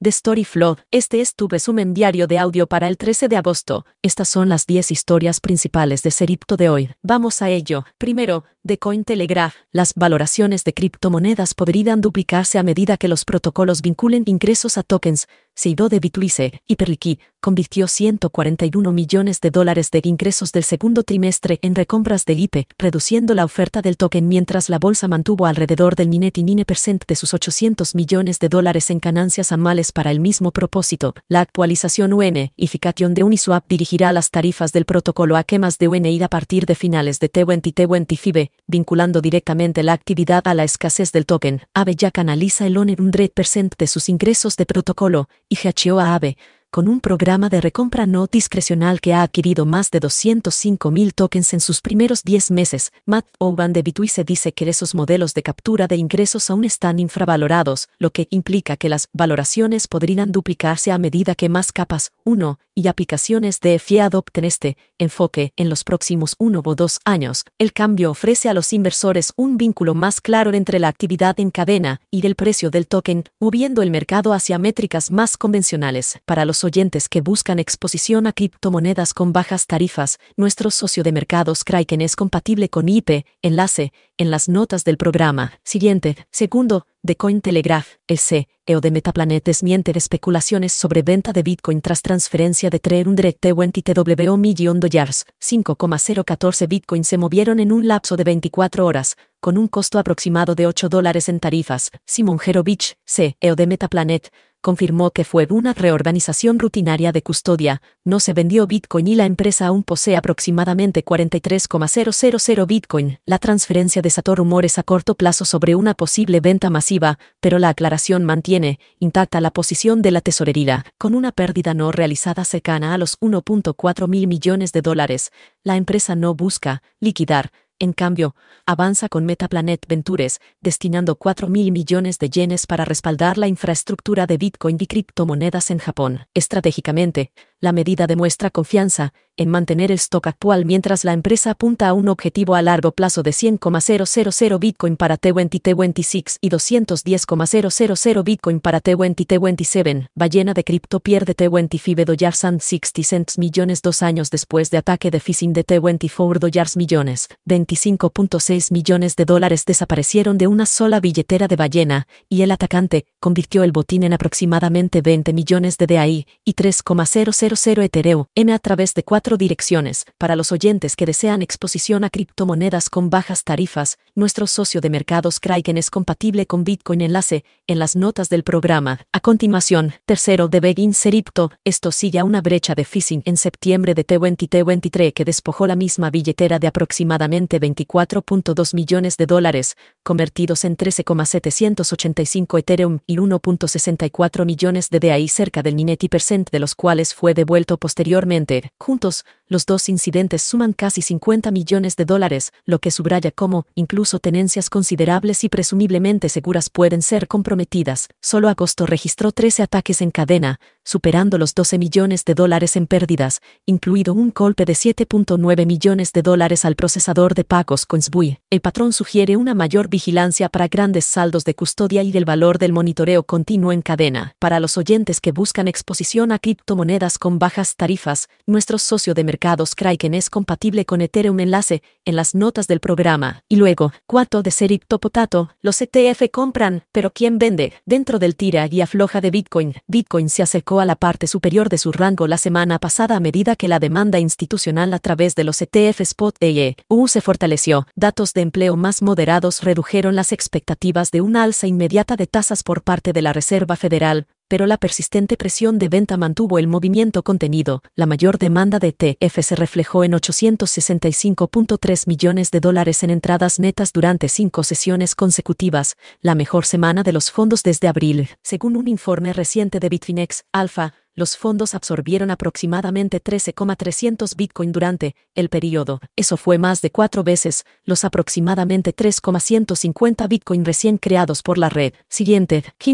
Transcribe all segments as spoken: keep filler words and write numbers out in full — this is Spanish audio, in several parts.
The Story Flood. Este es tu resumen diario de audio para el trece de agosto. Estas son las diez historias principales de Seripto de hoy. Vamos a ello. Primero, de Cointelegraph. Las valoraciones de criptomonedas podrían duplicarse a medida que los protocolos vinculen ingresos a tokens. C E O de Bitwise, Hyperliquid, convirtió ciento cuarenta y uno millones de dólares de ingresos del segundo trimestre en recompras del I P E, reduciendo la oferta del token mientras la bolsa mantuvo alrededor del noventa y nueve por ciento de sus ochocientos millones de dólares en ganancias anuales para el mismo propósito. La actualización Unification de Uniswap dirigirá las tarifas del protocolo a quemas de U N I a partir de finales de T veinte T veinte F I B E, vinculando directamente la actividad a la escasez del token. A V E ya canaliza el cien por ciento de sus ingresos de protocolo, y hachó a A V E, con un programa de recompra no discrecional que ha adquirido más de doscientos cinco mil tokens en sus primeros diez meses. Matt Oban de Bitwise dice que esos modelos de captura de ingresos aún están infravalorados, lo que implica que las valoraciones podrían duplicarse a medida que más capas, uno, y aplicaciones de F I A adopten este enfoque en los próximos uno o dos años. El cambio ofrece a los inversores un vínculo más claro entre la actividad en cadena y el precio del token, moviendo el mercado hacia métricas más convencionales. Para los oyentes que buscan exposición a criptomonedas con bajas tarifas, nuestro socio de mercados Kraken es compatible con I P E, enlace, en las notas del programa. Siguiente. Segundo, de Cointelegraph, el C E O de Metaplanet desmiente especulaciones sobre venta de Bitcoin tras transferencia de trescientos veinte millón de dólares. cinco coma cero catorce Bitcoin se movieron en un lapso de veinticuatro horas, con un costo aproximado de ocho dólares en tarifas. Simon Jerovich, C E O de Metaplanet, confirmó que fue una reorganización rutinaria de custodia, no se vendió Bitcoin y la empresa aún posee aproximadamente cuarenta y tres coma cero cero cero Bitcoin. La transferencia desató rumores a corto plazo sobre una posible venta masiva, pero la aclaración mantiene intacta la posición de la tesorería. Con una pérdida no realizada cercana a los uno punto cuatro mil millones de dólares, la empresa no busca liquidar. En cambio, avanza con Metaplanet Ventures, destinando cuatro mil millones de yenes para respaldar la infraestructura de Bitcoin y criptomonedas en Japón. Estratégicamente, la medida demuestra confianza en mantener el stock actual mientras la empresa apunta a un objetivo a largo plazo de cien coma cero cero cero Bitcoin para T veinte T veintiséis y doscientos diez coma cero cero cero Bitcoin para T veinte T veintisiete. Ballena de cripto pierde T veinte F I B E dólares and sesenta cents millones dos años después de ataque de phishing de T veinticuatro dólares millones. veinticinco punto seis millones de dólares desaparecieron de una sola billetera de ballena, y el atacante convirtió el botín en aproximadamente veinte millones de D A I y tres coma cero cero cero Ethereum M a través de cuatro direcciones. Para los oyentes que desean exposición a criptomonedas con bajas tarifas, nuestro socio de mercados Kraken es compatible con Bitcoin, enlace en las notas del programa. A continuación, tercero, de Begin Seripto. Esto sigue a una brecha de phishing en septiembre de T veinte T veintitrés que despojó la misma billetera de aproximadamente veinticuatro punto dos millones de dólares, convertidos en trece coma setecientos ochenta y cinco Ethereum y uno punto sesenta y cuatro millones de D A I, cerca del noventa por ciento de los cuales fue devuelto posteriormente. Juntos, los dos incidentes suman casi cincuenta millones de dólares, lo que subraya cómo, incluso tenencias considerables y presumiblemente seguras pueden ser comprometidas. Solo agosto registró trece ataques en cadena, superando los doce millones de dólares en pérdidas, incluido un golpe de siete punto nueve millones de dólares al procesador de pagos Coinsbui. El patrón sugiere una mayor vigilancia para grandes saldos de custodia y el valor del monitoreo continuo en cadena. Para los oyentes que buscan exposición a criptomonedas con bajas tarifas, nuestro socio de mercados Kraken es compatible con Ethereum, enlace en las notas del programa. Y luego, cuatro, de Seripto Potato. Los E T F compran, pero ¿quién vende? Dentro del tira y afloja de Bitcoin, Bitcoin se acercó a la parte superior de su rango la semana pasada a medida que la demanda institucional a través de los E T F Spot E U se fortaleció. Datos de empleo más moderados redujeron las expectativas de una alza inmediata de tasas por parte de la Reserva Federal, pero la persistente presión de venta mantuvo el movimiento contenido. La mayor demanda de E T F se reflejó en ochocientos sesenta y cinco punto tres millones de dólares en entradas netas durante cinco sesiones consecutivas, la mejor semana de los fondos desde abril. Según un informe reciente de Bitfinex Alpha, los fondos absorbieron aproximadamente trece coma trescientos Bitcoin durante el periodo. Eso fue más de cuatro veces los aproximadamente tres coma ciento cincuenta Bitcoin recién creados por la red. Siguiente. Quinto,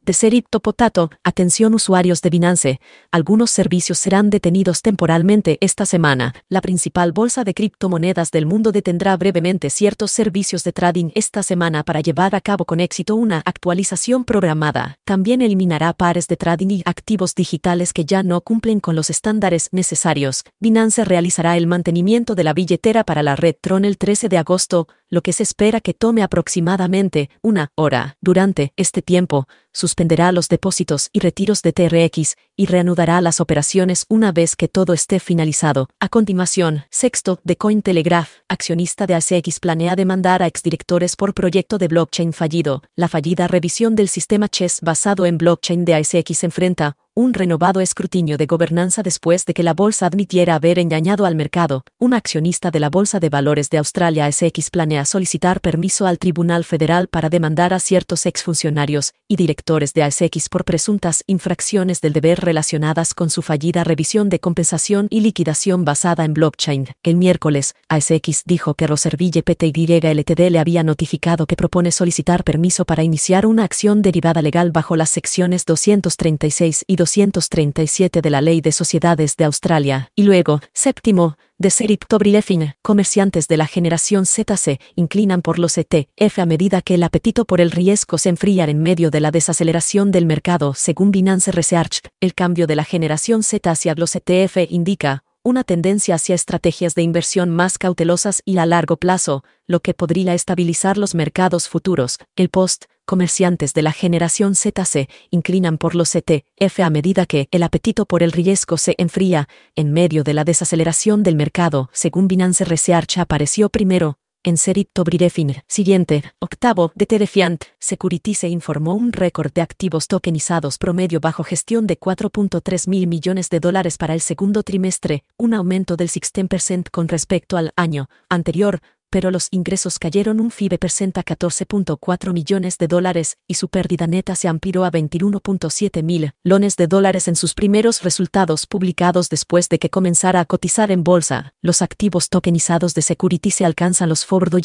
de Seripto Potato. Atención usuarios de Binance. Algunos servicios serán detenidos temporalmente esta semana. La principal bolsa de criptomonedas del mundo detendrá brevemente ciertos servicios de trading esta semana para llevar a cabo con éxito una actualización programada. También eliminará pares de trading y activos digitales que ya no cumplen con los estándares necesarios. Binance realizará el mantenimiento de la billetera para la red Tron el trece de agosto, lo que se espera que tome aproximadamente una hora. Durante este tiempo, suspenderá los depósitos y retiros de T R X y reanudará las operaciones una vez que todo esté finalizado. A continuación, Sexto, de Cointelegraph, accionista de A S X, planea demandar a exdirectores por proyecto de blockchain fallido. La fallida revisión del sistema Chess basado en blockchain de A S X enfrenta un renovado escrutinio de gobernanza después de que la bolsa admitiera haber engañado al mercado. Un accionista de la Bolsa de Valores de Australia, A S X, planea solicitar permiso al Tribunal Federal para demandar a ciertos exfuncionarios y directores de A S X por presuntas infracciones del deber relacionadas con su fallida revisión de compensación y liquidación basada en blockchain. El miércoles, A S X dijo que Roserville Pty Ltd le había notificado que propone solicitar permiso para iniciar una acción derivada legal bajo las secciones doscientos treinta y seis y doscientos treinta y siete de la Ley de Sociedades de Australia. Y luego, séptimo, de Seripto Briefing, comerciantes de la generación Z se inclinan por los E T F a medida que el apetito por el riesgo se enfría en medio de la desaceleración del mercado. Según Binance Research, el cambio de la generación Z hacia los E T F indica una tendencia hacia estrategias de inversión más cautelosas y a largo plazo, lo que podría estabilizar los mercados futuros. El post, comerciantes de la generación Z se inclinan por los E T F a medida que el apetito por el riesgo se enfría en medio de la desaceleración del mercado. Según Binance Research, apareció primero en Seripto Briefing. Siguiente, octavo, de Tedefiant Securities se informó un récord de activos tokenizados promedio bajo gestión de cuatro punto tres mil millones de dólares para el segundo trimestre, un aumento del dieciséis por ciento con respecto al año anterior, pero los ingresos cayeron un cinco por ciento a catorce punto cuatro millones de dólares y su pérdida neta se amplió a veintiuno punto siete mil millones de dólares en sus primeros resultados publicados después de que comenzara a cotizar en bolsa. Los activos tokenizados de Security se alcanzan los cuatro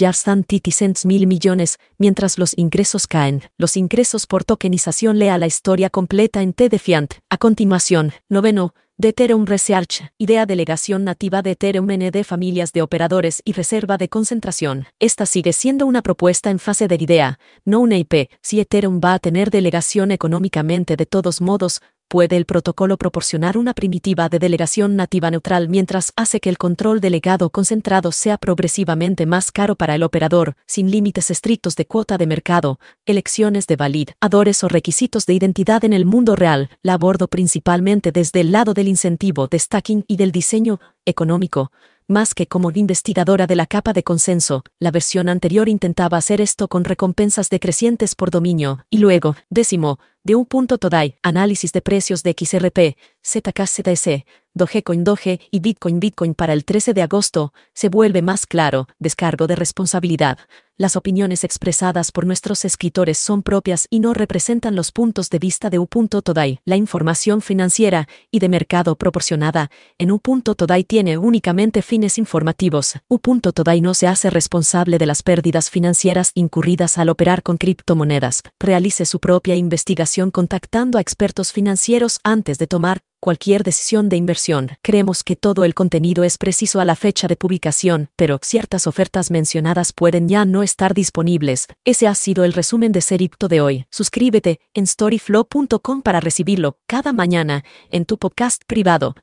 mil millones, mientras los ingresos caen. Los ingresos por tokenización. Lea la historia completa en Tedefiant. A continuación, noveno, de Ethereum Research, idea delegación nativa de Ethereum N D familias de operadores y reserva de concentración. Esta sigue siendo una propuesta en fase de idea, no una I P. Si Ethereum va a tener delegación económicamente de todos modos, puede el protocolo proporcionar una primitiva de delegación nativa neutral mientras hace que el control delegado concentrado sea progresivamente más caro para el operador, sin límites estrictos de cuota de mercado, elecciones de validadores o requisitos de identidad en el mundo real. La abordo principalmente desde el lado del incentivo de stacking y del diseño económico, más que como investigadora de la capa de consenso. La versión anterior intentaba hacer esto con recompensas decrecientes por dominio. Y luego, décimo, de U.Todai, análisis de precios de X R P, Z K Z S, Dogecoin Doge y Bitcoin Bitcoin para el trece de agosto, se vuelve más claro. Descargo de responsabilidad. Las opiniones expresadas por nuestros escritores son propias y no representan los puntos de vista de U.Todai. La información financiera y de mercado proporcionada en U.Todai tiene únicamente fines informativos. U.Todai no se hace responsable de las pérdidas financieras incurridas al operar con criptomonedas. Realice su propia investigación contactando a expertos financieros antes de tomar cualquier decisión de inversión. Creemos que todo el contenido es preciso a la fecha de publicación, pero ciertas ofertas mencionadas pueden ya no estar disponibles. Ese ha sido el resumen de Seripto de hoy. Suscríbete en storyflow punto com para recibirlo cada mañana en tu podcast privado.